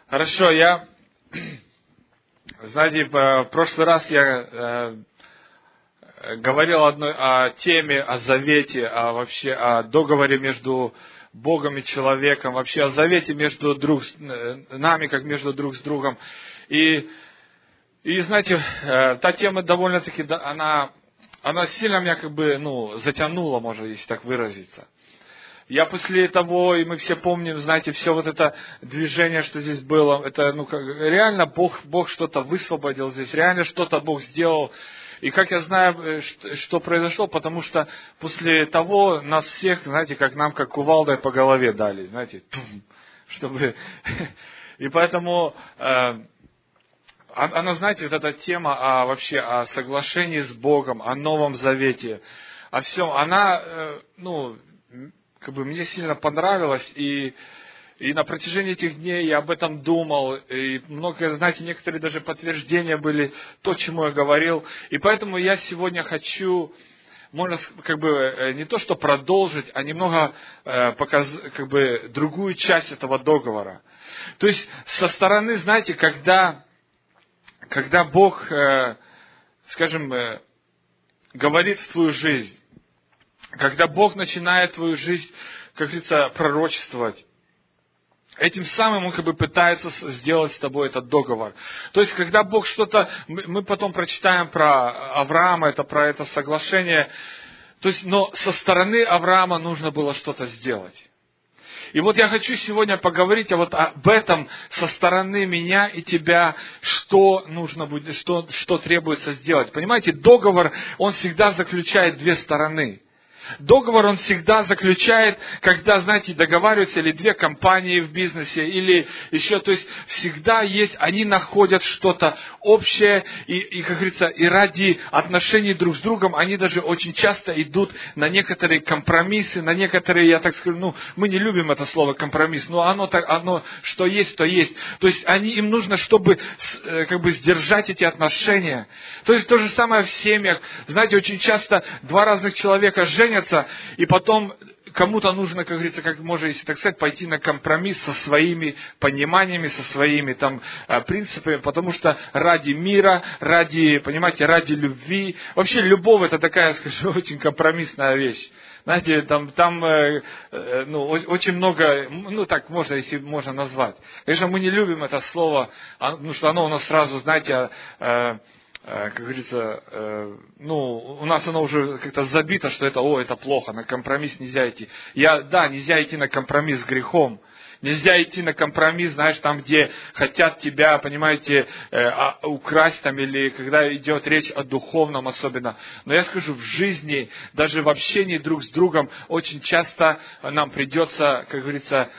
Хорошо, знаете, в прошлый раз я говорил о теме, о завете, вообще о договоре между Богом и человеком, вообще о завете между нами, как между друг с другом. И знаете, та тема довольно-таки, она сильно меня затянула, можно если так выразиться. Я после того, и мы все помним, знаете, все вот это движение, что здесь было, это, реально Бог что-то высвободил здесь, реально что-то Бог сделал. И как я знаю, что произошло, потому что после того нас всех, знаете, как кувалдой по голове дали, знаете, чтобы... И поэтому, она, знаете, вот эта тема вообще о соглашении с Богом, о Новом Завете, о всем, она, мне сильно понравилось, и на протяжении этих дней я об этом думал, и много, знаете, некоторые даже подтверждения были, то, чему я говорил, и поэтому я сегодня хочу, можно, не то что продолжить, а немного показать, другую часть этого договора. То есть, со стороны, знаете, когда Бог, говорит в твою жизнь, когда Бог начинает твою жизнь, как говорится, пророчествовать, этим самым Он пытается сделать с тобой этот договор. То есть, когда Бог что-то, мы потом прочитаем про Авраама, про это соглашение, то есть, но со стороны Авраама нужно было что-то сделать. И вот я хочу сегодня поговорить об этом со стороны меня и тебя, что нужно будет, что требуется сделать. Понимаете, договор, он всегда заключает две стороны. Договор он всегда заключает, когда, знаете, договариваются или две компании в бизнесе, или еще, то есть всегда есть, они находят что-то общее, и, как говорится, и ради отношений друг с другом, они даже очень часто идут на некоторые компромиссы, на некоторые, я так скажу, мы не любим это слово компромисс, но оно что есть, то есть. То есть им нужно, чтобы, сдержать эти отношения. То есть то же самое в семьях. Знаете, очень часто два разных человека женятся, и потом кому-то нужно, как говорится, как можно, если так сказать, пойти на компромисс со своими пониманиями, со своими принципами, потому что ради мира, ради любви. Вообще любовь это такая, скажу, очень компромиссная вещь. Знаете, очень много, так можно, если можно назвать. Конечно, мы не любим это слово, потому что оно у нас сразу, знаете, как говорится, у нас оно уже как-то забито, что это плохо, на компромисс нельзя идти. Нельзя идти на компромисс с грехом. Нельзя идти на компромисс, там, где хотят тебя, понимаете, украсть или когда идет речь о духовном особенно. Но я скажу, в жизни, даже в общении друг с другом, очень часто нам придется, как говорится,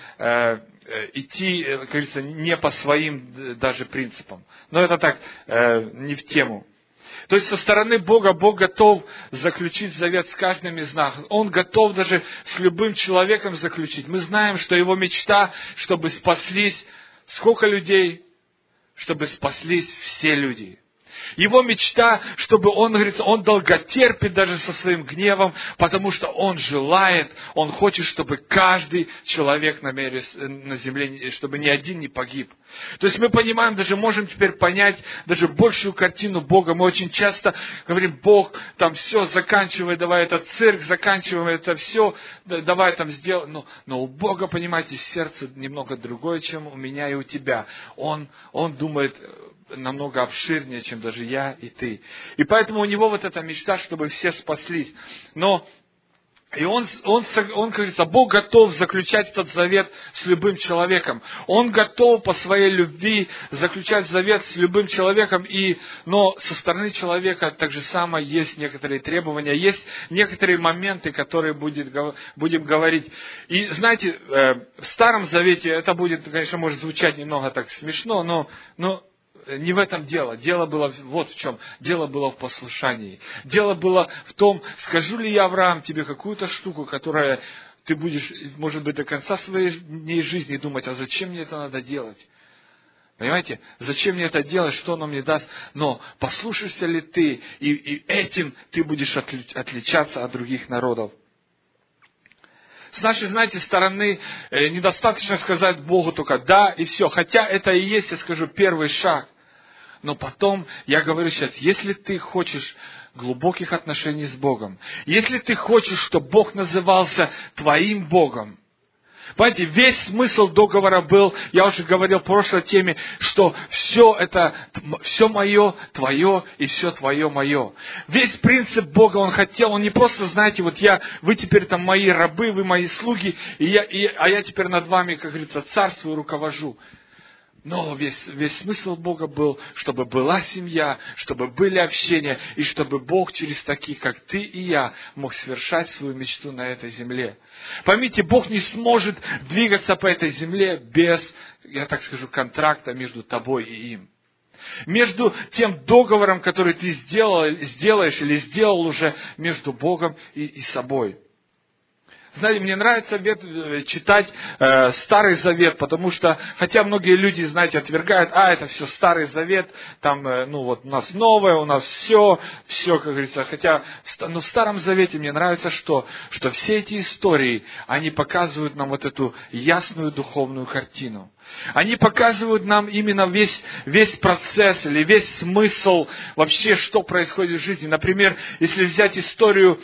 идти, как говорится, не по своим даже принципам. Но это так, не в тему. То есть со стороны Бога, Бог готов заключить завет с каждым из нас. Он готов даже с любым человеком заключить. Мы знаем, что Его мечта, чтобы спаслись сколько людей? Чтобы спаслись все люди. Его мечта, чтобы он, говорится, он долготерпит даже со своим гневом, потому что он желает, он хочет, чтобы каждый человек на земле, чтобы ни один не погиб. То есть мы понимаем, даже можем теперь понять даже большую картину Бога. Мы очень часто говорим, Бог, все, заканчивай, давай этот цирк, заканчивай это все, давай сделай. Но у Бога, понимаете, сердце немного другое, чем у меня и у тебя. Он думает намного обширнее, чем даже я и ты. И поэтому у него эта мечта, чтобы все спаслись. И он, как говорится, Бог готов заключать этот завет с любым человеком. Он готов по своей любви заключать завет с любым человеком. Но со стороны человека так же самое есть некоторые требования, есть некоторые моменты, которые будем говорить. И знаете, в Старом Завете это будет, конечно, может звучать немного так смешно, но не в этом дело. Дело было вот в чем. Дело было в послушании. Дело было в том, скажу ли я, Авраам, тебе какую-то штуку, которая ты будешь, может быть, до конца своей жизни думать, а зачем мне это надо делать? Понимаете? Зачем мне это делать, что оно мне даст? Но послушаешься ли ты, и этим ты будешь отличаться от других народов. С нашей, знаете, стороны недостаточно сказать Богу только «да» и все. Хотя это и есть, я скажу, первый шаг. Но потом, я говорю сейчас, если ты хочешь глубоких отношений с Богом, если ты хочешь, чтобы Бог назывался твоим Богом, понимаете, весь смысл договора был, я уже говорил в прошлой теме, что все это, все мое, твое, и все твое, мое. Весь принцип Бога, Он хотел, Он не просто, знаете, вот вы теперь там мои рабы, вы мои слуги, а я теперь над вами, как говорится, царствую, руковожу. Но весь смысл Бога был, чтобы была семья, чтобы были общения, и чтобы Бог через таких, как ты и я, мог совершать свою мечту на этой земле. Поймите, Бог не сможет двигаться по этой земле без, я так скажу, контракта между тобой и им. Между тем договором, который ты сделаешь или сделал уже между Богом и собой. Знаете, мне нравится читать Старый Завет, потому что, хотя многие люди, знаете, отвергают, это все Старый Завет, там, вот у нас новое, у нас все, как говорится, хотя, в Старом Завете мне нравится что все эти истории, они показывают нам вот эту ясную духовную картину. Они показывают нам именно весь процесс или весь смысл вообще, что происходит в жизни. Например, если взять историю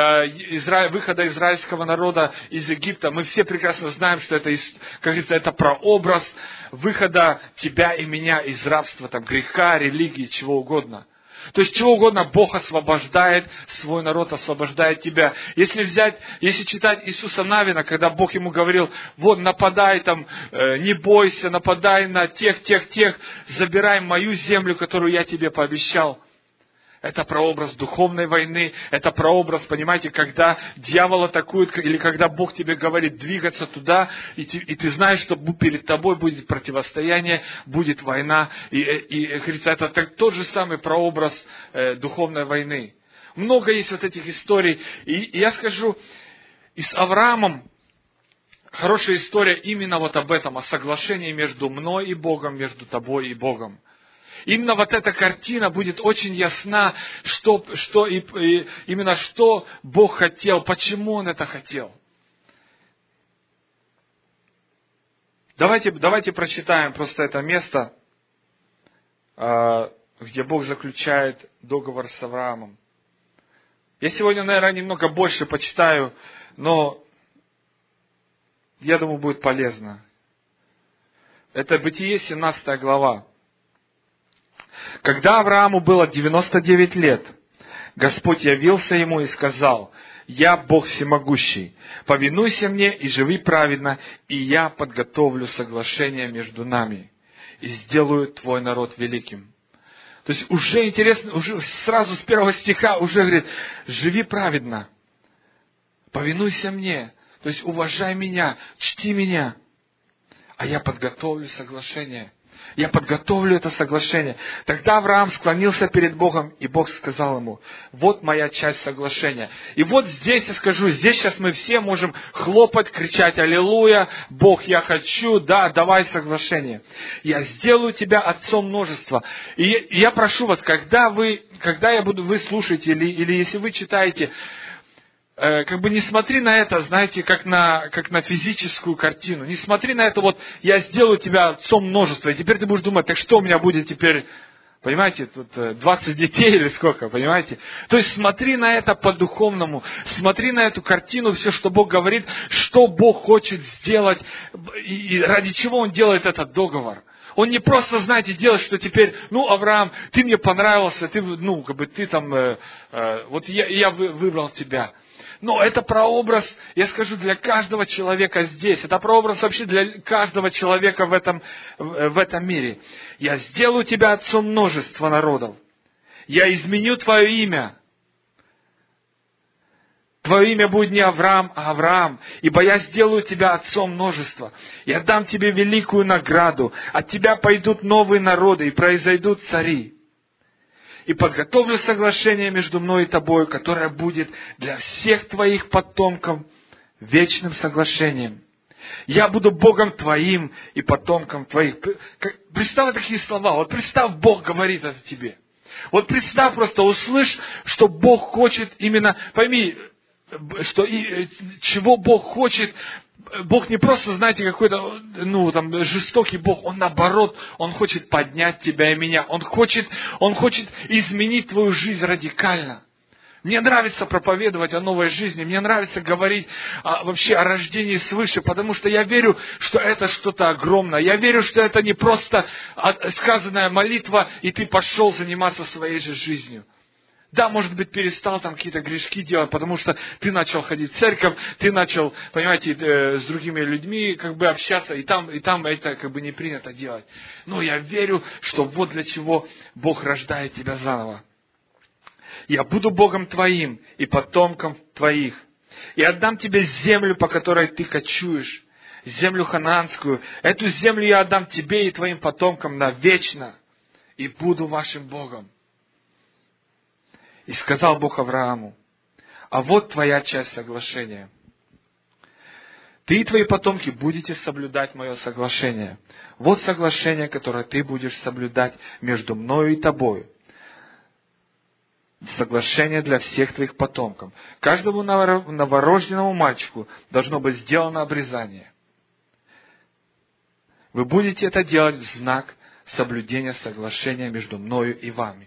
выхода израильского народа из Египта, мы все прекрасно знаем, что это, как говорится, это прообраз выхода тебя и меня из рабства, там, греха, религии, чего угодно. То есть, чего угодно Бог освобождает, свой народ освобождает тебя. Если читать Иисуса Навина, когда Бог ему говорил, вот нападай там, не бойся, нападай на тех, забирай мою землю, которую я тебе пообещал. Это прообраз духовной войны, это прообраз, понимаете, когда дьявол атакует, или когда Бог тебе говорит двигаться туда, и ты знаешь, что перед тобой будет противостояние, будет война, и говорится, это тот же самый прообраз духовной войны. Много есть вот этих историй, и я скажу, и с Авраамом хорошая история именно вот об этом, о соглашении между мной и Богом, между тобой и Богом. Именно вот эта картина будет очень ясна, именно что Бог хотел, почему Он это хотел. Давайте прочитаем просто это место, где Бог заключает договор с Авраамом. Я сегодня, наверное, немного больше почитаю, но я думаю, будет полезно. Это Бытие, 17 глава. Когда Аврааму было 99 лет, Господь явился ему и сказал: «Я Бог всемогущий, повинуйся мне и живи праведно, и я подготовлю соглашение между нами, и сделаю твой народ великим». То есть уже интересно, уже сразу с первого стиха уже говорит: живи праведно, повинуйся мне, то есть уважай меня, чти меня, а я подготовлю соглашение. Я подготовлю это соглашение. Тогда Авраам склонился перед Богом, и Бог сказал ему: вот моя часть соглашения. И вот здесь я скажу, здесь сейчас мы все можем хлопать, кричать: аллилуйя, Бог, я хочу, да, давай соглашение. Я сделаю тебя отцом множества. И я прошу вас, когда вы слушаете, или если вы читаете, не смотри на это, знаете, как на физическую картину. Не смотри на это, вот я сделаю тебя отцом множества, и теперь ты будешь думать: так что у меня будет теперь, понимаете, тут 20 детей или сколько, понимаете? То есть смотри на это по-духовному, смотри на эту картину, все, что Бог говорит, что Бог хочет сделать, и ради чего Он делает этот договор. Он не просто, знаете, делает, что теперь, Авраам, ты мне понравился, ты там, вот я выбрал тебя. Но это прообраз, я скажу, для каждого человека здесь. Это прообраз вообще для каждого человека в этом мире. Я сделаю тебя отцом множества народов. Я изменю твое имя. Твое имя будет не Авраам, а Авраам, ибо я сделаю тебя отцом множества. Я дам тебе великую награду. От тебя пойдут новые народы, и произойдут цари. И подготовлю соглашение между мной и тобой, которое будет для всех твоих потомков вечным соглашением. Я буду Богом твоим и потомком твоих. Представь такие слова. Вот представь, Бог говорит это тебе. Вот представь, просто услышь, что Бог хочет именно, пойми, чего Бог хочет. Бог не просто, знаете, какой-то, жестокий Бог. Он наоборот, Он хочет поднять тебя и меня. Он хочет изменить твою жизнь радикально. Мне нравится проповедовать о новой жизни. Мне нравится говорить вообще о рождении свыше, потому что я верю, что это что-то огромное. Я верю, что это не просто сказанная молитва, и ты пошел заниматься своей же жизнью. Да, может быть, перестал там какие-то грешки делать, потому что ты начал ходить в церковь, ты начал, понимаете, с другими людьми общаться, и там это не принято делать. Но я верю, что вот для чего Бог рождает тебя заново. Я буду Богом твоим и потомком твоих, и отдам тебе землю, по которой ты кочуешь, землю ханаанскую. Эту землю я отдам тебе и твоим потомкам навечно, и буду вашим Богом. И сказал Бог Аврааму: а вот твоя часть соглашения. Ты и твои потомки будете соблюдать мое соглашение. Вот соглашение, которое ты будешь соблюдать между мною и тобою. Соглашение для всех твоих потомков. Каждому новорожденному мальчику должно быть сделано обрезание. Вы будете это делать в знак соблюдения соглашения между мною и вами.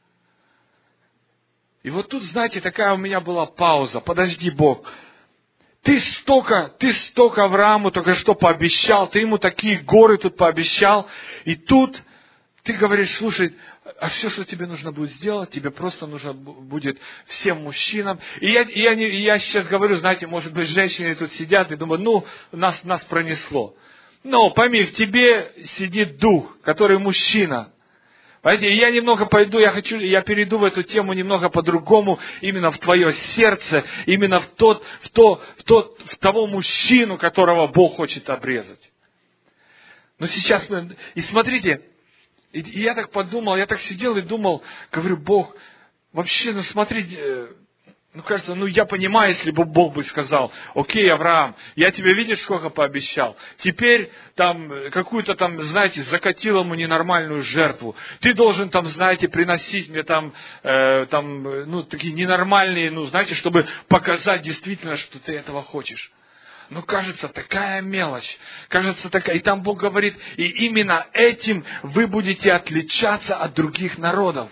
И вот тут, знаете, такая у меня была пауза. Подожди, Бог. Ты столько Аврааму только что пообещал. Ты ему такие горы тут пообещал. И тут ты говоришь: слушай, а все, что тебе нужно будет сделать, тебе просто нужно будет всем мужчинам. И я сейчас говорю, знаете, может быть, женщины тут сидят и думают: нас пронесло. Но пойми, в тебе сидит дух, который мужчина. Понимаете, я немного пойду, я перейду в эту тему немного по-другому, именно в твое сердце, именно в того мужчину, которого Бог хочет обрезать. Но сейчас и смотрите, и я так подумал, я так сидел и думал, говорю: Бог, вообще, смотри, кажется, я понимаю, если бы Бог бы сказал: окей, Авраам, я тебе, видишь, сколько пообещал. Теперь какую-то знаете, закатил ему ненормальную жертву. Ты должен знаете, приносить мне такие ненормальные, знаете, чтобы показать действительно, что ты этого хочешь. Кажется, такая мелочь. Кажется, такая. И там Бог говорит: и именно этим вы будете отличаться от других народов.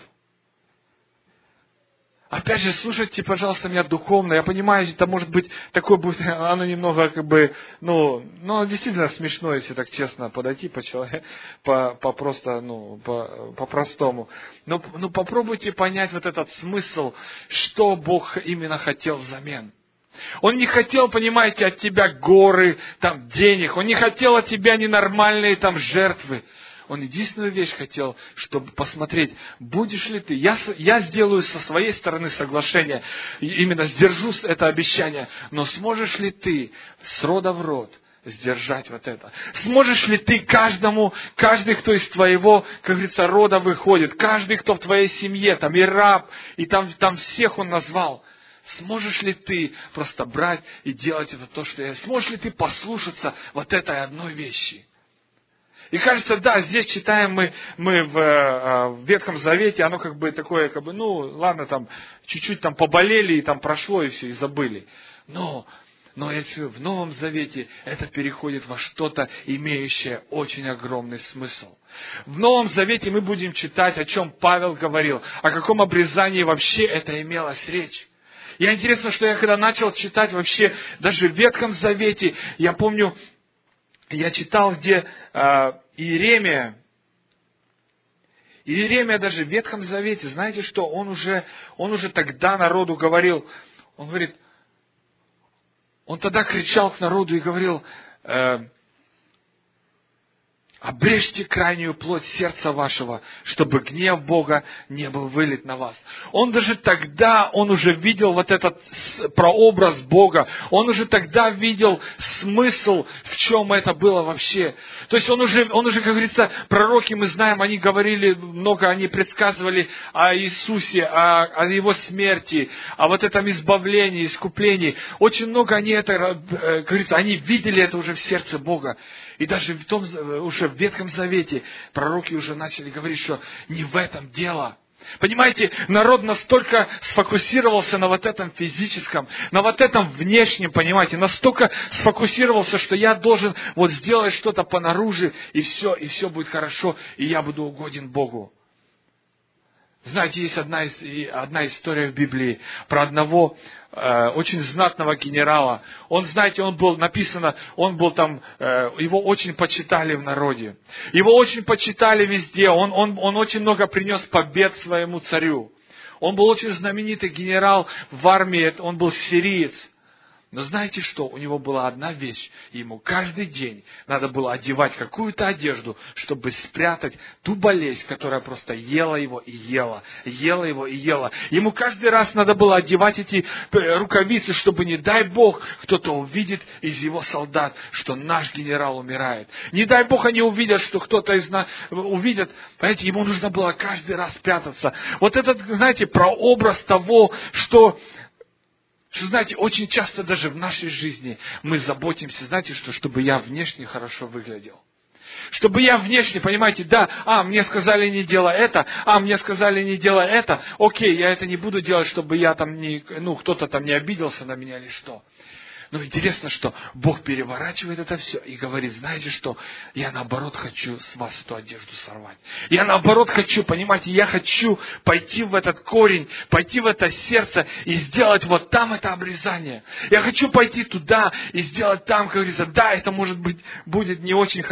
Опять же, слушайте, пожалуйста, меня духовно. Я понимаю, это может быть такое будет, оно немного действительно смешно, если так честно подойти по-простому. Но попробуйте понять вот этот смысл, что Бог именно хотел взамен. Он не хотел, понимаете, от тебя горы, денег. Он не хотел от тебя ненормальные жертвы. Он единственную вещь хотел, чтобы посмотреть, будешь ли ты. Я сделаю со своей стороны соглашение, именно сдержу это обещание. Но сможешь ли ты с рода в род сдержать вот это? Сможешь ли ты каждый, кто из твоего, как говорится, рода выходит, каждый, кто в твоей семье, и раб, и там всех он назвал. Сможешь ли ты просто брать и делать это то, что я... Сможешь ли ты послушаться вот этой одной вещи? И кажется, да, здесь читаем мы в Ветхом Завете, оно такое, ладно, чуть-чуть поболели, и прошло, и все, и забыли. Но если в Новом Завете это переходит во что-то, имеющее очень огромный смысл. В Новом Завете мы будем читать, о чем Павел говорил, о каком обрезании вообще это имелась речь. И интересно, что я когда начал читать вообще, даже в Ветхом Завете, я помню, я читал, где Иеремия даже в Ветхом Завете, знаете что, он уже тогда народу говорил, он говорит, он тогда кричал к народу и говорил: обрежьте крайнюю плоть сердца вашего, чтобы гнев Бога не был вылит на вас. Он даже тогда, он уже видел вот этот прообраз Бога. Он уже тогда видел смысл, в чем это было вообще. То есть он уже, как говорится, пророки, мы знаем, они говорили много, они предсказывали о Иисусе, о Его смерти, о вот этом избавлении, искуплении. Очень много они это, как говорится, они видели это уже в сердце Бога. И даже уже в Ветхом Завете пророки уже начали говорить, что не в этом дело. Понимаете, народ настолько сфокусировался на вот этом физическом, на вот этом внешнем, понимаете, настолько сфокусировался, что я должен вот сделать что-то понаружи, и все будет хорошо, и я буду угоден Богу. Знаете, есть одна история в Библии про одного очень знатного генерала. Он, знаете, он был там, его очень почитали в народе. Его очень почитали везде. Он очень много принес побед своему царю. Он был очень знаменитый генерал в армии, он был сириец. Но знаете что? У него была одна вещь. Ему каждый день надо было одевать какую-то одежду, чтобы спрятать ту болезнь, которая просто ела его и ела. Ела его и ела. Ему каждый раз надо было одевать эти рукавицы, чтобы, не дай Бог, кто-то увидит из его солдат, что наш генерал умирает. Не дай Бог они увидят, что кто-то из нас увидит. Понимаете, ему нужно было каждый раз прятаться. Вот этот, знаете, прообраз того, что, знаете, очень часто даже в нашей жизни мы заботимся, знаете, чтобы я внешне хорошо выглядел. Чтобы я внешне, понимаете, мне сказали не делай это, мне сказали не делай это, окей, я это не буду делать, чтобы я там кто-то там не обиделся на меня или что. Но интересно, что Бог переворачивает это все и говорит, знаете что, я наоборот хочу с вас эту одежду сорвать. Я наоборот хочу, понимаете, я хочу пойти в этот корень, пойти в это сердце и сделать вот там это обрезание. Я хочу пойти туда и сделать там, как говорится, это может быть будет не очень,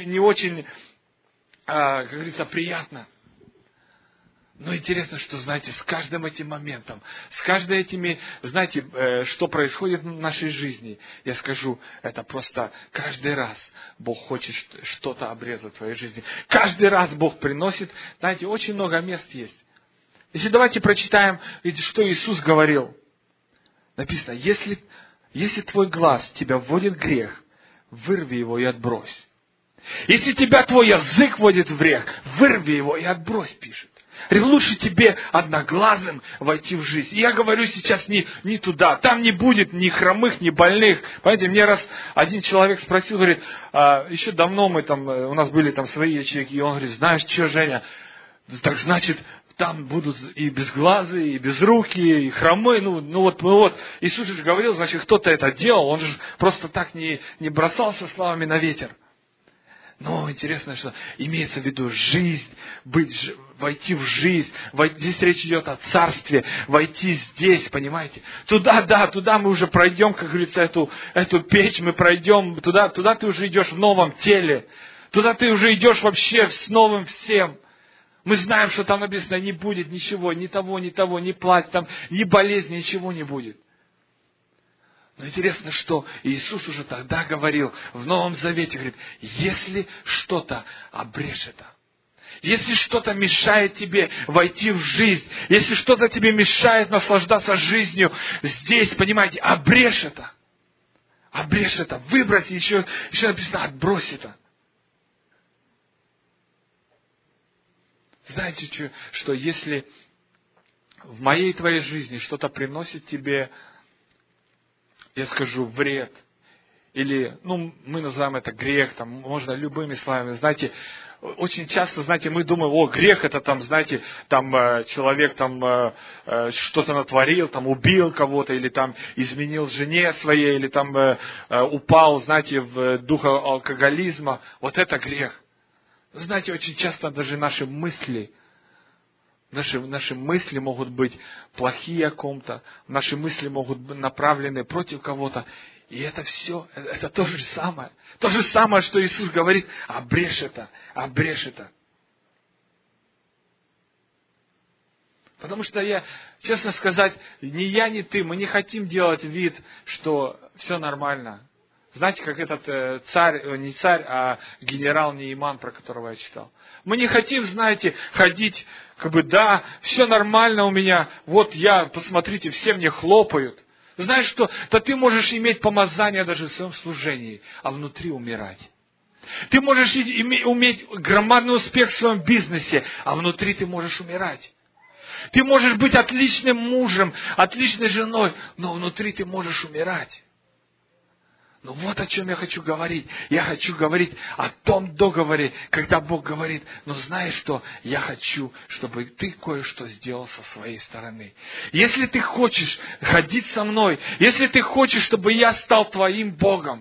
как говорится, приятно. Но интересно, что, знаете, с каждым этим моментом, с каждыми этими, знаете, что происходит в нашей жизни, я скажу, это просто каждый раз Бог хочет что-то обрезать в твоей жизни. Каждый раз Бог приносит, знаете, очень много мест есть. Если давайте прочитаем, что Иисус говорил. Написано, если твой глаз тебя вводит в грех, вырви его и отбрось. Если тебя твой язык вводит в грех, вырви его и отбрось, пишет. Лучше тебе одноглазым войти в жизнь. И я говорю сейчас не туда. Там не будет ни хромых, ни больных. Понимаете, мне раз один человек спросил, говорит, еще давно у нас были там свои ячейки, и он говорит, знаешь что, Женя, так значит, там будут и безглазые, и безрукие, и хромые. Вот. Иисус же говорил, значит, кто-то это делал. Он же просто так не бросался словами на ветер. Но интересно, что имеется в виду жизнь, войти в жизнь. Здесь речь идет о царстве, войти здесь, понимаете? Туда мы уже пройдем, как говорится, эту печь мы пройдем. Туда ты уже идешь в новом теле. Туда ты уже идешь вообще с новым всем. Мы знаем, что там написано, не будет ничего, ни того, ни плач, там, ни болезни, ничего не будет. Но интересно, что Иисус уже тогда говорил в Новом Завете, говорит, если что-то обрежь это, если что-то мешает тебе войти в жизнь, если что-то тебе мешает наслаждаться жизнью здесь, понимаете, обрежь это, выбрось, еще написано, отбрось это. Знаете, что если в моей и твоей жизни что-то приносит тебе, я скажу, вред, или, мы называем это грех, там, можно любыми словами, знаете, очень часто, знаете, мы думаем, грех это там, знаете, там человек там что-то натворил, там убил кого-то, или там изменил жене своей, или там упал, знаете, в дух алкоголизма, вот это грех. Знаете, очень часто даже наши мысли могут быть плохие о ком-то, наши мысли могут быть направлены против кого-то. И это все, это то же самое. То же самое, что Иисус говорит, обрежь это. Потому что честно сказать, ни я, ни ты, мы не хотим делать вид, что все нормально. Знаете, как этот не царь, а генерал Неиман, про которого я читал. Мы не хотим, знаете, ходить, все нормально у меня, посмотрите, все мне хлопают. Знаешь что, ты можешь иметь помазание даже в своем служении, а внутри умирать. Ты можешь иметь громадный успех в своем бизнесе, а внутри ты можешь умирать. Ты можешь быть отличным мужем, отличной женой, но внутри ты можешь умирать. Но вот о чем я хочу говорить. Я хочу говорить о том договоре, когда Бог говорит, ну знаешь что, я хочу, чтобы ты кое-что сделал со своей стороны. Если ты хочешь ходить со мной, если ты хочешь, чтобы я стал твоим Богом,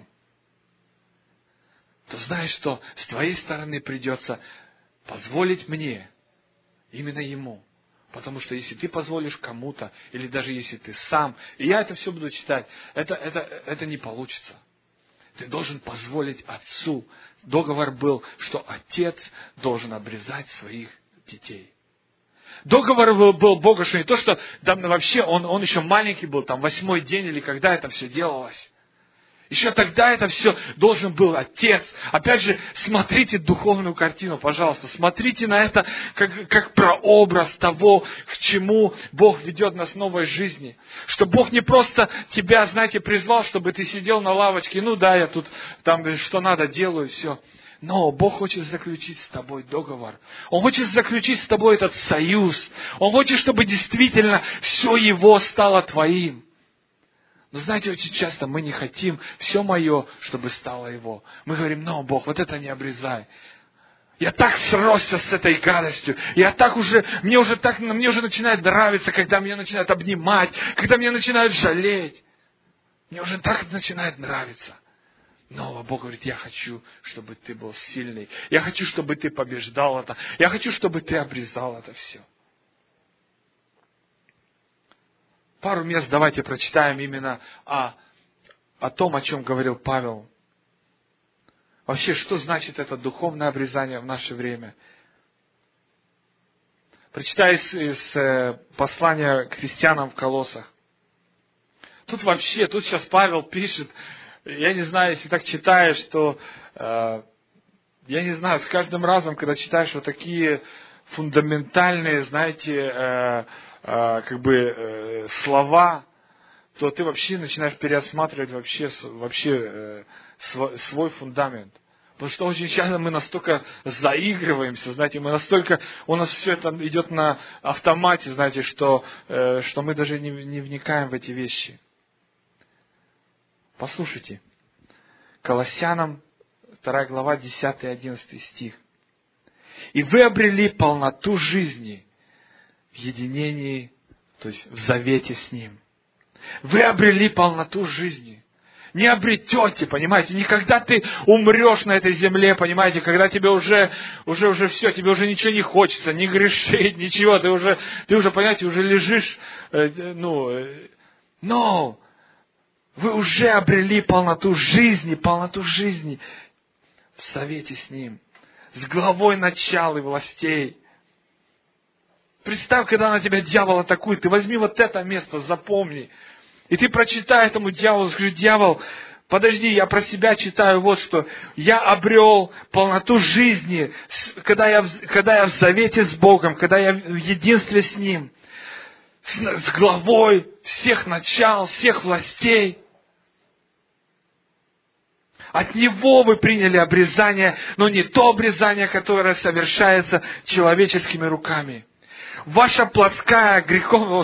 то знаешь что, с твоей стороны придется позволить мне, именно Ему. Потому что если ты позволишь кому-то, или даже если ты сам, и я это все буду читать, это не получится. Ты должен позволить Отцу. Договор был, что Отец должен обрезать своих детей. Договор был Бога, что не то, что там вообще он еще маленький был, там 8-й день или когда это все делалось. Еще тогда это все должен был Отец. Опять же, смотрите духовную картину, пожалуйста. Смотрите на это как прообраз того, к чему Бог ведет нас в новой жизни. Что Бог не просто тебя, знаете, призвал, чтобы ты сидел на лавочке. Ну да, я тут там что надо делаю, все. Но Бог хочет заключить с тобой договор. Он хочет заключить с тобой этот союз. Он хочет, чтобы действительно все Его стало твоим. Но знаете, очень часто мы не хотим все мое, чтобы стало Его. Мы говорим, ну, Бог, вот это не обрезай. Я так сросся с этой гадостью. Мне уже начинает нравиться, когда меня начинают обнимать, когда меня начинают жалеть. Мне уже так начинает нравиться. Но Бог говорит, я хочу, чтобы ты был сильный. Я хочу, чтобы ты побеждал это. Я хочу, чтобы ты обрезал это все. Пару мест давайте прочитаем именно о том, о чем говорил Павел. Вообще, что значит это духовное обрезание в наше время? Прочитаю из послания к христианам в Колоссах. Тут сейчас Павел пишет, я не знаю, если так читаешь, что, я не знаю, с каждым разом, когда читаешь вот такие фундаментальные, знаете, слова, то ты вообще начинаешь переосматривать вообще свой фундамент. Потому что очень часто мы настолько заигрываемся, знаете, у нас все это идет на автомате, знаете, что мы даже не вникаем в эти вещи. Послушайте, Колоссянам 2 глава 10-11 стих. «И вы обрели полноту жизни в единении, то есть в завете с Ним». Вы обрели полноту жизни. Не обретете, понимаете, не когда ты умрешь на этой земле, понимаете, когда тебе уже все, тебе уже ничего не хочется, не грешить, ничего, ты уже, понимаете, уже лежишь, но вы уже обрели полноту жизни в совете с Ним, с главой начал и властей. Представь, когда на тебя дьявол атакует, ты возьми вот это место, запомни. И ты прочитай этому дьяволу, скажи, дьявол, подожди, я про себя читаю вот что. Я обрел полноту жизни, когда я в завете с Богом, когда я в единстве с Ним, с главой всех начал, всех властей. От Него вы приняли обрезание, но не то обрезание, которое совершается человеческими руками. Ваша плотская греховная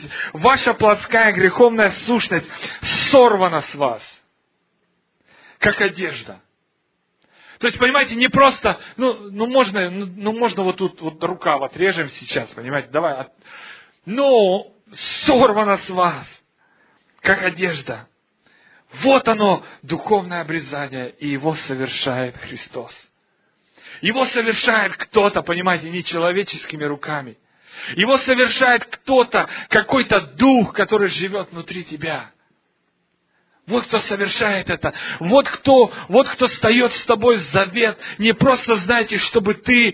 сущность сорвана с вас, как одежда. То есть, понимаете, не просто, можно вот тут вот рукав отрежем сейчас, понимаете, давай, но сорвана с вас, как одежда. Вот оно, духовное обрезание, и его совершает Христос. Его совершает кто-то, понимаете, не человеческими руками. Его совершает кто-то, какой-то дух, который живет внутри тебя. Вот кто совершает это. Вот кто встает с тобой в завет. Не просто, знаете, чтобы ты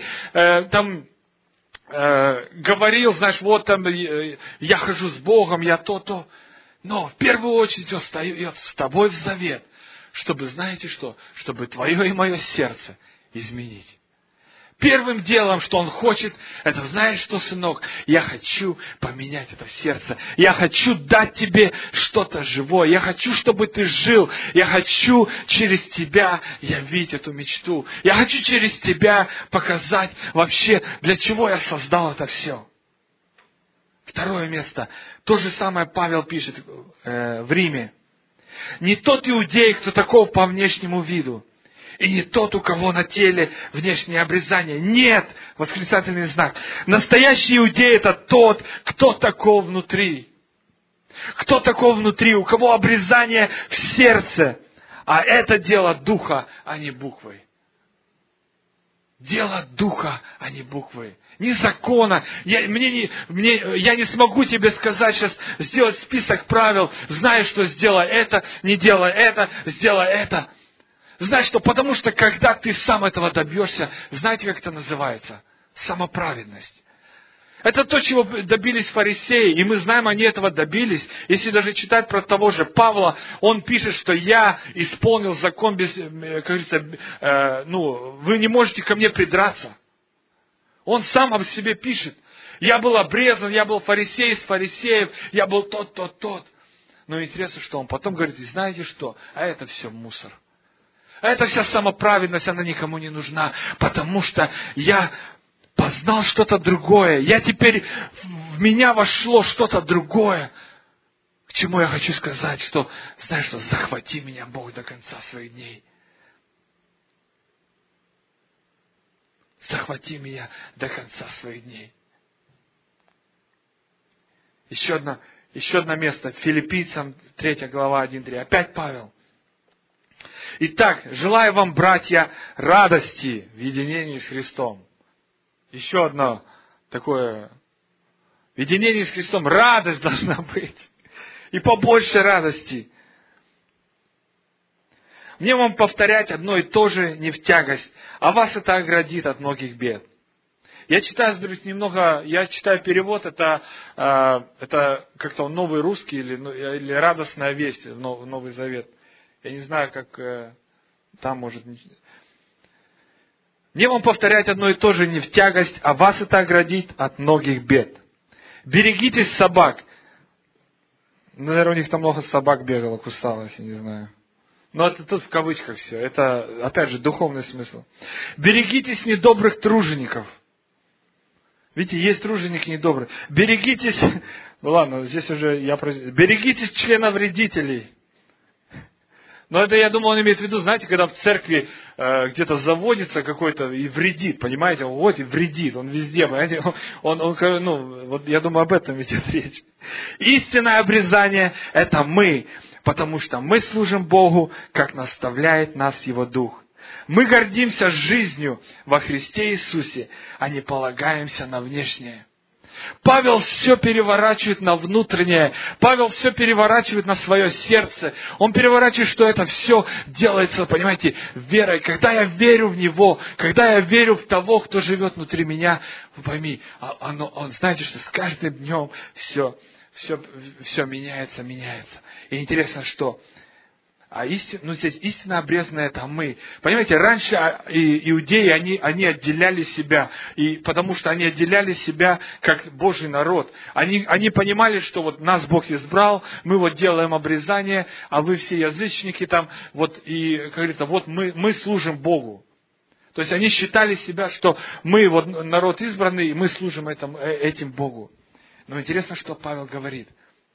говорил, знаешь, вот там я хожу с Богом, я то. Но в первую очередь он встает с тобой в завет, чтобы, знаете что, чтобы твое и мое сердце изменить. Первым делом, что Он хочет, это, знаешь что, сынок, я хочу поменять это сердце. Я хочу дать тебе что-то живое. Я хочу, чтобы ты жил. Я хочу через тебя явить эту мечту. Я хочу через тебя показать вообще, для чего я создал это все. Второе место. То же самое Павел пишет в Риме. Не тот иудей, кто таков по внешнему виду. И не тот, у кого на теле внешнее обрезание. Нет! Восклицательный знак. Настоящий иудей — это тот, кто таков внутри. Кто таков внутри, у кого обрезание в сердце. А это дело духа, а не буквы. Дело духа, а не буквы. Не закона. Я не смогу тебе сказать сейчас, сделать список правил. Знай, что сделай это, не делай это, сделай это. Знай, что потому что когда ты сам этого добьешься, знаете, как это называется? Самоправедность. Это то, чего добились фарисеи, и мы знаем, они этого добились. Если даже читать про того же Павла, он пишет, что я исполнил закон без, как говорится, вы не можете ко мне придраться. Он сам об себе пишет. Я был обрезан, я был фарисей из фарисеев, я был тот. Но интересно, что он потом говорит, и знаете что? А это все мусор. А эта вся самоправедность, она никому не нужна, потому что я познал что-то другое. В меня вошло что-то другое. К чему я хочу сказать, что, знаешь, что захвати меня, Бог, до конца своих дней. Захвати меня до конца своих дней. Еще одно место. Филиппийцам 3 глава 1-3. Опять Павел. Итак, желаю вам, братья, радости в единении с Христом. Еще одно такое. В единении с Христом радость должна быть. И побольше радости. Мне вам повторять одно и то же не в тягость, а вас это оградит от многих бед. Я читаю перевод, это как-то новый русский или радостная весть, Новый Завет. Я не знаю, как там может... Мне вам повторять одно и то же не в тягость, а вас это оградит от многих бед. Берегитесь собак. Наверное, у них там много собак бегало, кусалось, я не знаю. Но это тут в кавычках все. Это, опять же, духовный смысл. Берегитесь недобрых тружеников. Видите, есть труженик недобрый. Берегитесь... Ну ладно, здесь уже берегитесь членовредителей. Но это, я думаю, он имеет в виду, знаете, когда в церкви где-то заводится какой-то и вредит, понимаете, вот и вредит, он везде, понимаете, вот я думаю, об этом идет речь. Истинное обрезание – это мы, потому что мы служим Богу, как наставляет нас Его Дух. Мы гордимся жизнью во Христе Иисусе, а не полагаемся на внешнее. Павел все переворачивает на внутреннее. Павел все переворачивает на свое сердце. Он переворачивает, что это все делается, понимаете, верой. Когда я верю в Него, когда я верю в того, кто живет внутри меня, вы пойми, знаете, что с каждым днем все меняется. И интересно, что здесь истинно обрезанные это мы. Понимаете, раньше иудеи, они отделяли себя, и потому что они отделяли себя как Божий народ. Они понимали, что вот нас Бог избрал, мы вот делаем обрезание, а вы все язычники там, и, как говорится, мы служим Богу. То есть они считали себя, что мы вот народ избранный, и мы служим этим Богу. Но интересно, что Павел говорит.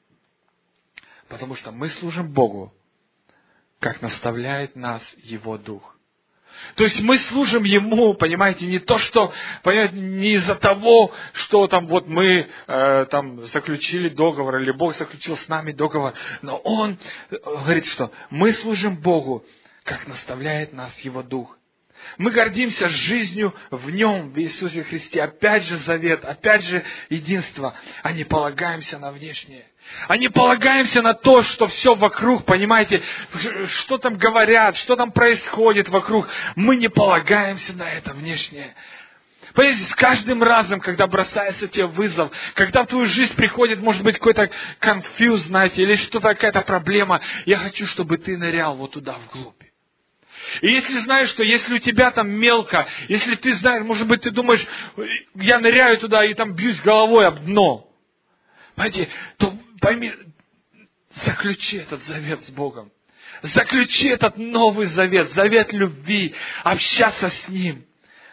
Потому что мы служим Богу, как наставляет нас Его Дух. То есть мы служим Ему, понимаете, не из-за того, что там вот мы заключили договор, или Бог заключил с нами договор, но Он говорит, что мы служим Богу, как наставляет нас Его Дух. Мы гордимся жизнью в Нем, в Иисусе Христе. Опять же завет, опять же единство. А не полагаемся на внешнее. А не полагаемся на то, что все вокруг, понимаете, что там говорят, что там происходит вокруг. Мы не полагаемся на это внешнее. Понимаете, с каждым разом, когда бросается тебе вызов, когда в твою жизнь приходит, может быть, какой-то конфьюз, знаете, или что-то, какая-то проблема, я хочу, чтобы ты нырял вот туда вглубь. И если знаешь, что если у тебя там мелко, если ты знаешь, может быть, ты думаешь, я ныряю туда и там бьюсь головой об дно. Понимаете, то пойми, заключи этот завет с Богом. Заключи этот новый завет, завет любви, общаться с Ним,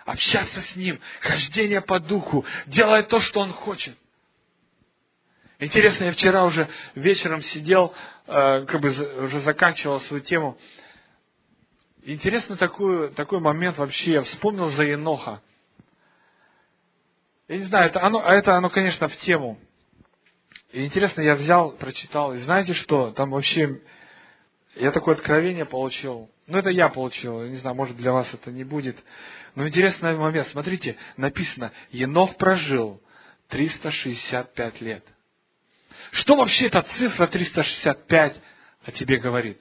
хождение по духу, делай то, что Он хочет. Интересно, я вчера уже вечером сидел уже заканчивал свою тему. Интересно такой момент вообще. Я вспомнил за Еноха. Я не знаю, это оно, конечно, в тему. И интересно, я взял, прочитал. И знаете что? Там вообще я такое откровение получил. Это я получил. Я не знаю, может для вас это не будет. Но интересный момент. Смотрите, написано, Енох прожил 365 лет. Что вообще эта цифра 365 о тебе говорит?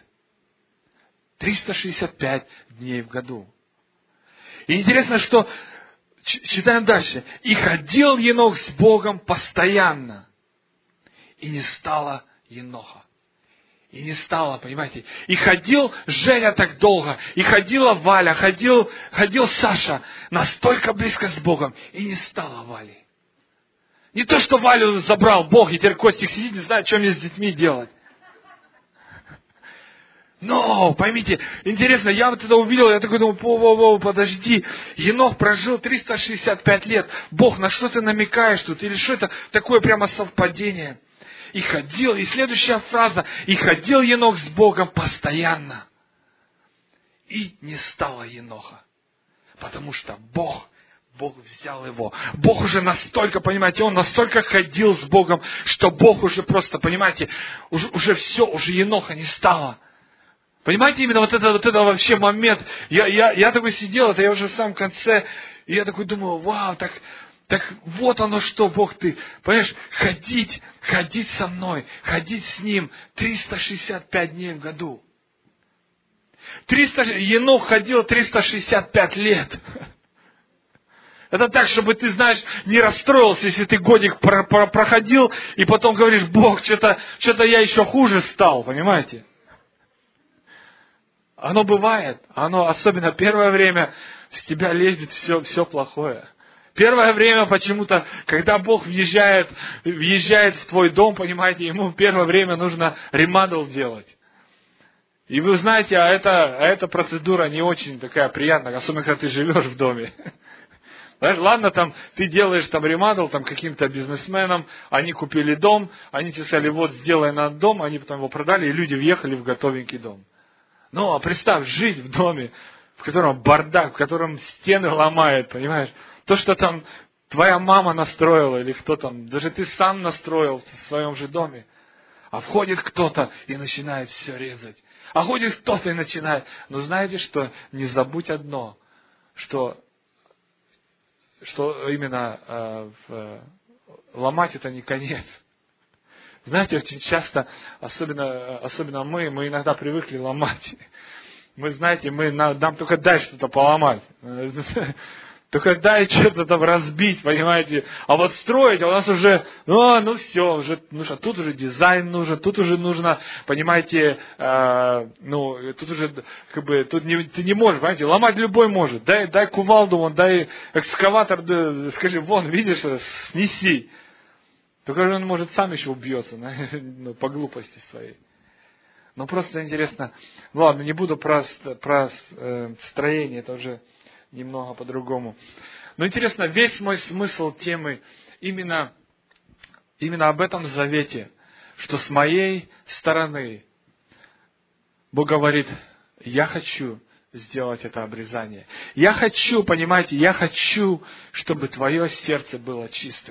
365 дней в году. И интересно, что читаем дальше. И ходил Енох с Богом постоянно. И не стало Еноха. И не стало, понимаете. И ходил Женя так долго. И ходила Валя, ходил Саша настолько близко с Богом. И не стало Вали. Не то, что Валю забрал Бог, и теперь Костик сидит, не знает, что мне с детьми делать. Но, поймите, интересно, я вот это увидел, я такой думаю, подожди, Енох прожил 365 лет. Бог, на что ты намекаешь тут? Или что это такое прямо совпадение? И ходил, и следующая фраза, и ходил Енох с Богом постоянно. И не стало Еноха. Потому что Бог взял его. Бог уже настолько, понимаете, он настолько ходил с Богом, что Бог уже просто, понимаете, уже все, уже Еноха не стало. Понимаете, именно вот это вообще момент. Я такой сидел, это я уже в самом конце, и я такой думаю, вау, так вот оно что, Бог ты, понимаешь, ходить со мной, ходить с Ним 365 дней в году. Енох ходил 365 лет. Это так, чтобы ты, знаешь, не расстроился, если ты годик проходил, и потом говоришь, Бог, что-то я еще хуже стал, понимаете? Оно бывает, особенно первое время, с тебя лезет все плохое. Первое время почему-то, когда Бог въезжает в твой дом, понимаете, ему в первое время нужно ремадл делать. И вы знаете, эта процедура не очень такая приятная, особенно когда ты живешь в доме. Знаешь, ладно, там ты делаешь ремадл каким-то бизнесменам, они купили дом, они тебе сказали, вот сделай нам дом, они потом его продали, и люди въехали в готовенький дом. Ну, а представь, жить в доме, в котором бардак, в котором стены ломают, понимаешь? То, что там твоя мама настроила, или кто там, даже ты сам настроил в своем же доме. А входит кто-то и начинает все резать. А ходит кто-то и начинает. Но знаете что? Не забудь одно, что именно ломать это не конец. Знаете, очень часто, особенно мы иногда привыкли ломать. Мы, знаете, нам только дай что-то поломать. Только дай что-то там разбить, понимаете. А вот строить, у нас уже, все, уже нужно, тут уже дизайн нужен, тут уже нужно, понимаете, тут уже, тут ты не можешь, понимаете, ломать любой может. Дай кувалду, дай экскаватор, скажи, вон, видишь, снеси. Только он, может, сам еще убьется, по глупости своей. Но просто интересно, ладно, не буду про строение, это уже немного по-другому. Но интересно, весь мой смысл темы именно об этом завете, что с моей стороны Бог говорит, я хочу сделать это обрезание. Я хочу, понимаете, чтобы твое сердце было чистым.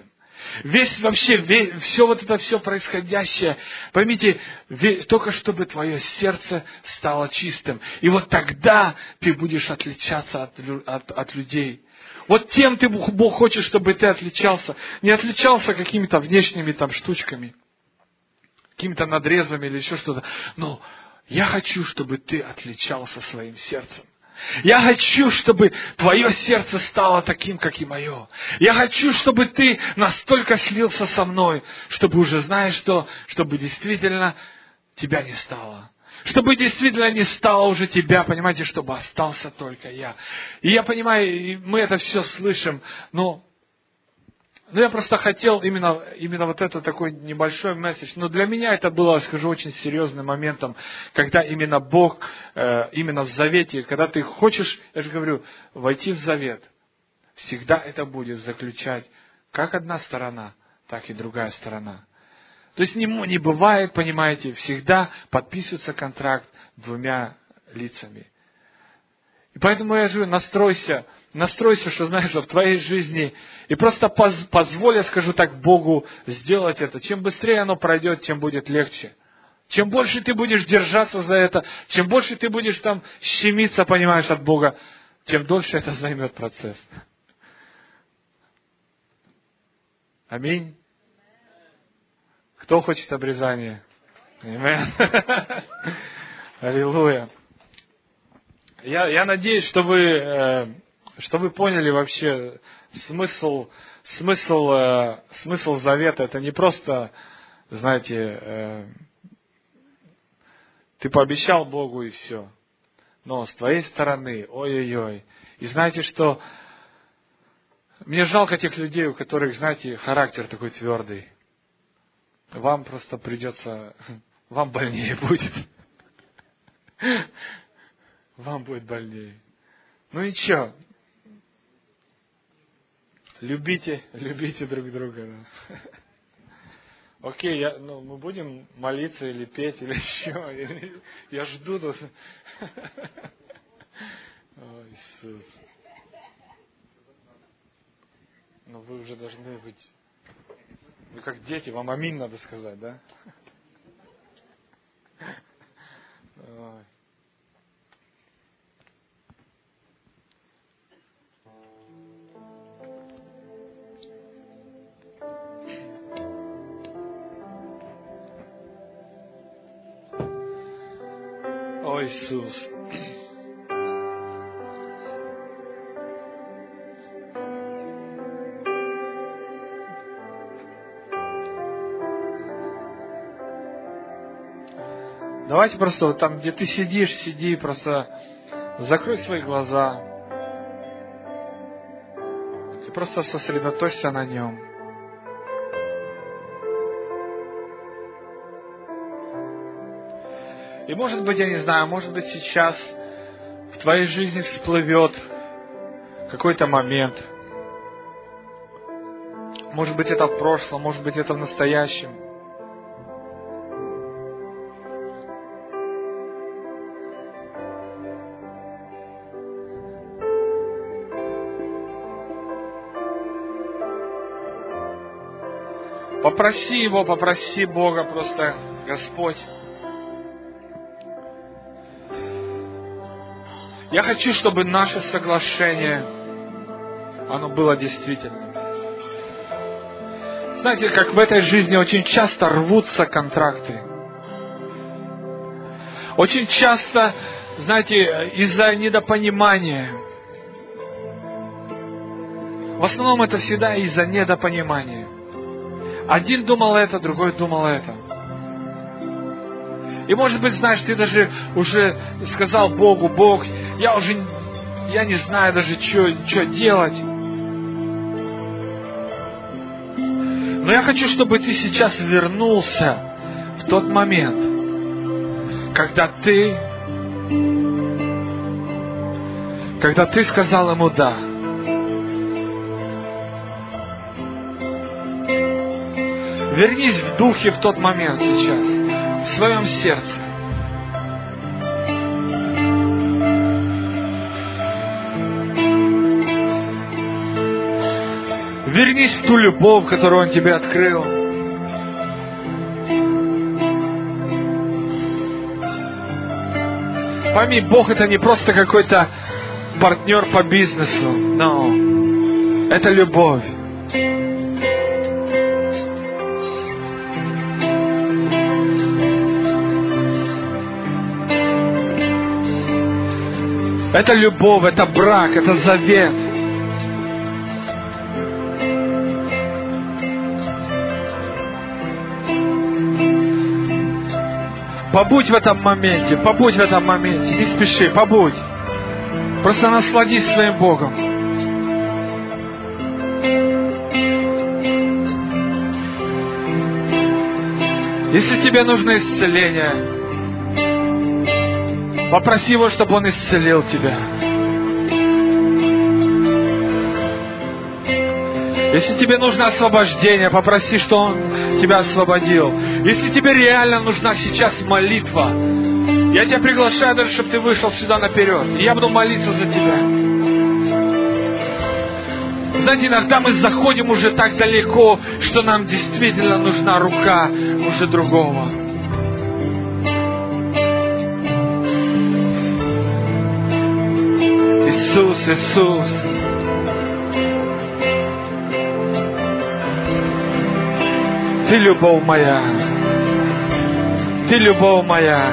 Все происходящее, поймите, только чтобы твое сердце стало чистым. И вот тогда ты будешь отличаться от людей. Вот тем Бог хочет, чтобы ты отличался. Не отличался какими-то внешними штучками, какими-то надрезами или еще что-то. Но я хочу, чтобы ты отличался своим сердцем. Я хочу, чтобы твое сердце стало таким, как и мое. Я хочу, чтобы ты настолько слился со мной, чтобы уже знаешь что, чтобы действительно тебя не стало. Чтобы действительно не стало уже тебя, понимаете, чтобы остался только я. И я понимаю, мы это все слышим, но я просто хотел именно вот это такой небольшой месседж. Но для меня это было, скажу, очень серьезным моментом, когда именно Бог, именно в завете, когда ты хочешь, я же говорю, войти в завет, всегда это будет заключать как одна сторона, так и другая сторона. То есть не бывает, понимаете, всегда подписывается контракт двумя лицами. И поэтому я говорю, настройся, что знаешь, что в твоей жизни, и просто позволь, я скажу так, Богу сделать это. Чем быстрее оно пройдет, тем будет легче. Чем больше ты будешь держаться за это, чем больше ты будешь там щемиться, понимаешь, от Бога, тем дольше это займет процесс. Аминь. Кто хочет обрезания? Аминь. Аллилуйя. Я надеюсь, что вы поняли вообще смысл завета. Это не просто, знаете, ты пообещал Богу и все. Но с твоей стороны, ой-ой-ой. И знаете, что мне жалко тех людей, у которых, знаете, характер такой твердый. Вам просто придется, вам больнее будет. Вам будет больнее. Ну и что? Любите друг друга. Да. Окей, мы будем молиться или петь, или что? Я жду тут. О, Иисус. Но вы уже должны быть... Вы как дети, вам аминь надо сказать, да? Ой. О, Иисус. Давайте просто вот там, где ты сидишь, сиди, просто закрой свои глаза и просто сосредоточься на Нем. И может быть, я не знаю, может быть сейчас в твоей жизни всплывет какой-то момент. Может быть, это в прошлом, может быть, это в настоящем. Попроси Его, попроси Бога просто, Господь. Я хочу, чтобы наше соглашение, оно было действительным. Знаете, как в этой жизни очень часто рвутся контракты. Очень часто, знаете, из-за недопонимания. В основном это всегда из-за недопонимания. Один думал это, другой думал это. И может быть, знаешь, ты даже уже сказал Богу: Бог, я не знаю даже, что делать. Но я хочу, чтобы ты сейчас вернулся в тот момент, когда ты сказал Ему «да». Вернись в духе в тот момент сейчас, в своем сердце. Вернись в ту любовь, которую Он тебе открыл. Пойми, Бог — это не просто какой-то партнер по бизнесу, но это любовь. Это любовь, это брак, это завет. Побудь в этом моменте, не спеши, побудь. Просто насладись своим Богом. Если тебе нужно исцеление, попроси Его, чтобы Он исцелил тебя. Если тебе нужно освобождение, попроси, что Он тебя освободил. Если тебе реально нужна сейчас молитва, я тебя приглашаю даже, чтобы ты вышел сюда наперед. И я буду молиться за тебя. Знаете, иногда мы заходим уже так далеко, что нам действительно нужна рука уже другого. Иисус, Иисус. Ты любовь моя. Ты любовь моя.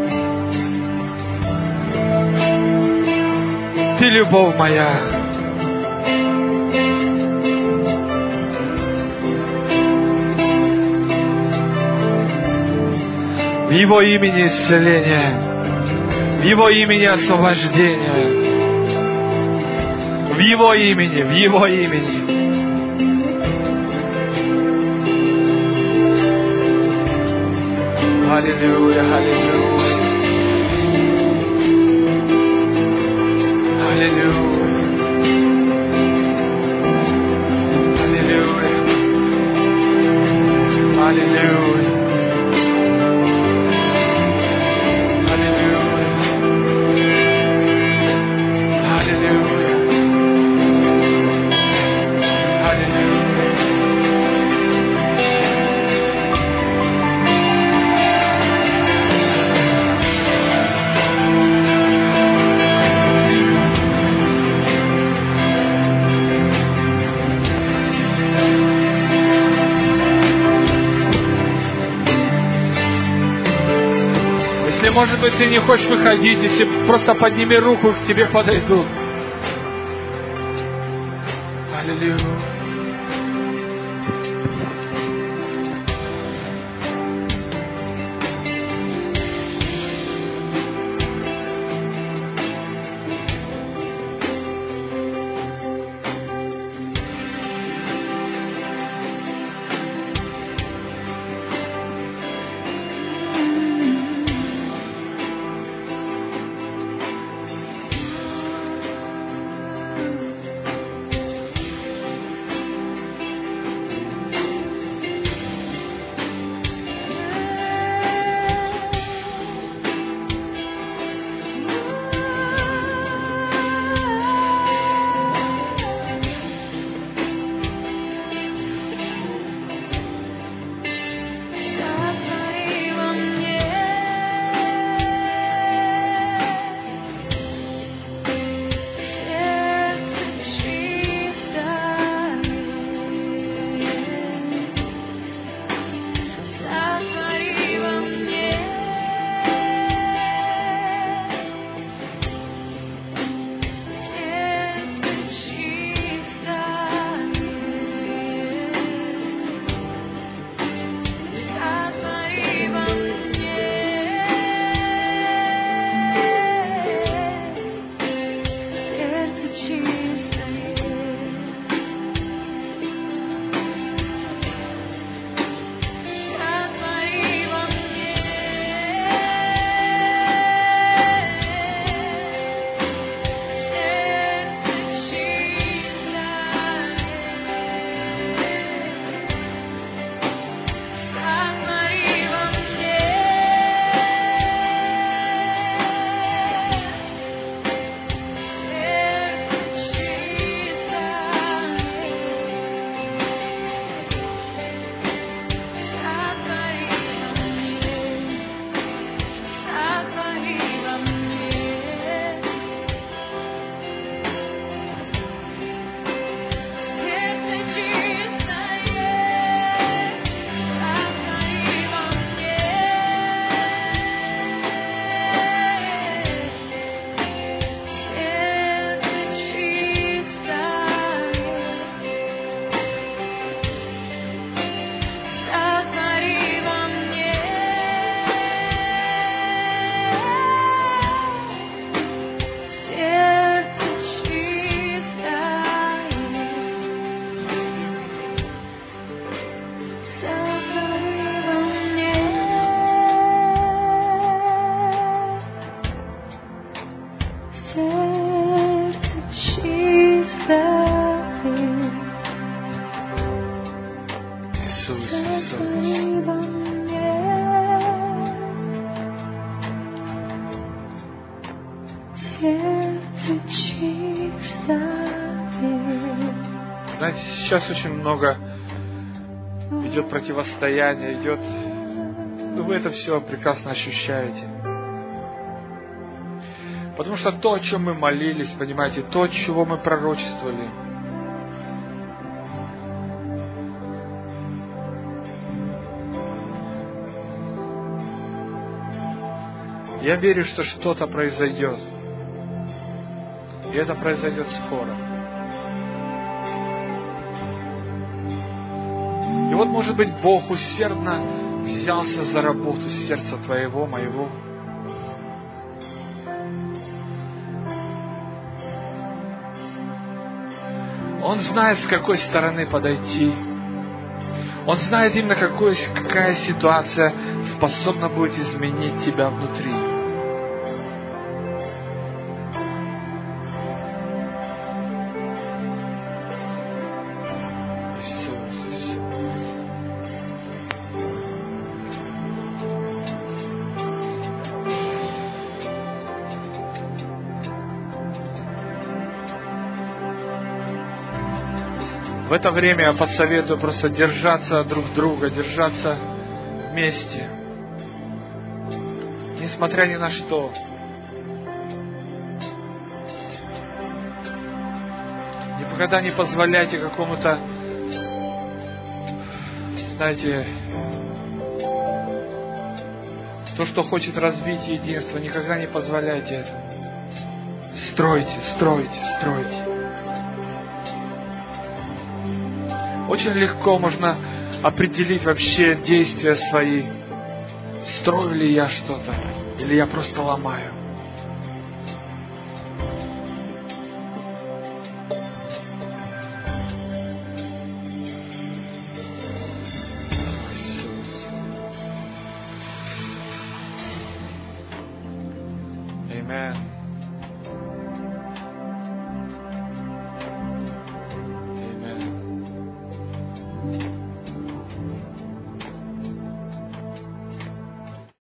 Ты любовь моя. В Его имени исцеление. В Его имени освобождение. В Его имени, в Его имени. Аллилуйя, аллилуйя. Аллилуйя. Аллилуйя. Аллилуйя. Может быть, ты не хочешь выходить, если просто подними руку, и к тебе подойдут. Аллилуйя. Знаете, сейчас очень много идет противостояние, идет... Вы это все прекрасно ощущаете. Потому что то, о чем мы молились, понимаете, то, чего мы пророчествовали, я верю, что что-то произойдет. И это произойдет скоро. И вот, может быть, Бог усердно взялся за работу сердца твоего, моего. Он знает, с какой стороны подойти. Он знает именно, какая ситуация способна будет изменить тебя внутри. В это время я посоветую просто держаться друг друга, держаться вместе. Несмотря ни на что. Никогда не позволяйте какому-то, знаете, то, что хочет разбить единство, никогда не позволяйте этому. Стройте, стройте, стройте. Очень легко можно определить вообще действия свои. Строю ли я что-то, или я просто ломаю. Иисус. Аминь.